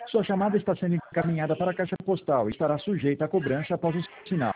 Sua chamada está sendo encaminhada para a caixa postal e estará sujeita a cobrança após o sinal.